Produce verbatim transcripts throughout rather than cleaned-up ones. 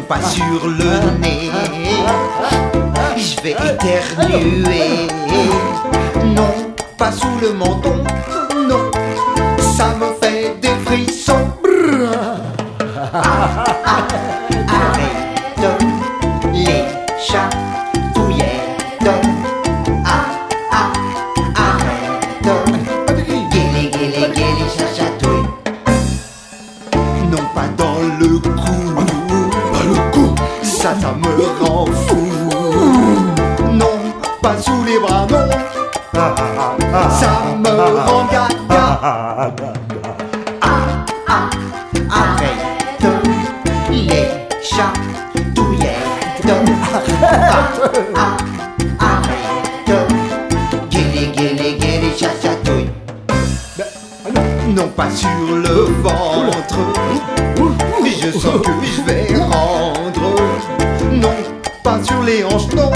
pas sur le nez. Je vais éternuer. Non, pas sous le menton. Non, ça me fait des frissons. Ah, ah, arrête les chatouillettes. Ah, ah, arrête. Guéli, guéli, guéli, chatouille. Non, pas dans le cou. Dans le cou. Ça, ça me rend fou. Non, pas sous les bras, non. Ça me rend gaga. Ah, ah, arrête les chatouillettes. Ah, ah, arrête. Guéli, guéli, guéli, chatouille. Non, pas sur le ventre. Je sens que je vais rendre. Non, pas sur les hanches, non.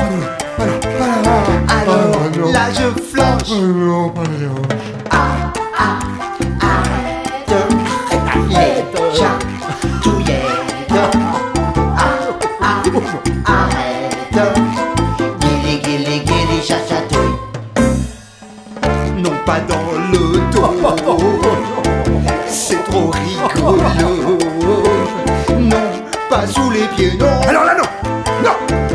Alors là je flanche. Ah, ah, arrête les chatouillettes. Ah, ah, arrête. Guéli, guéli, guéli, chatouille. Non, pas dans le dos. C'est trop rigolo. Non, pas sous les pieds, non. Alors là, non. Non.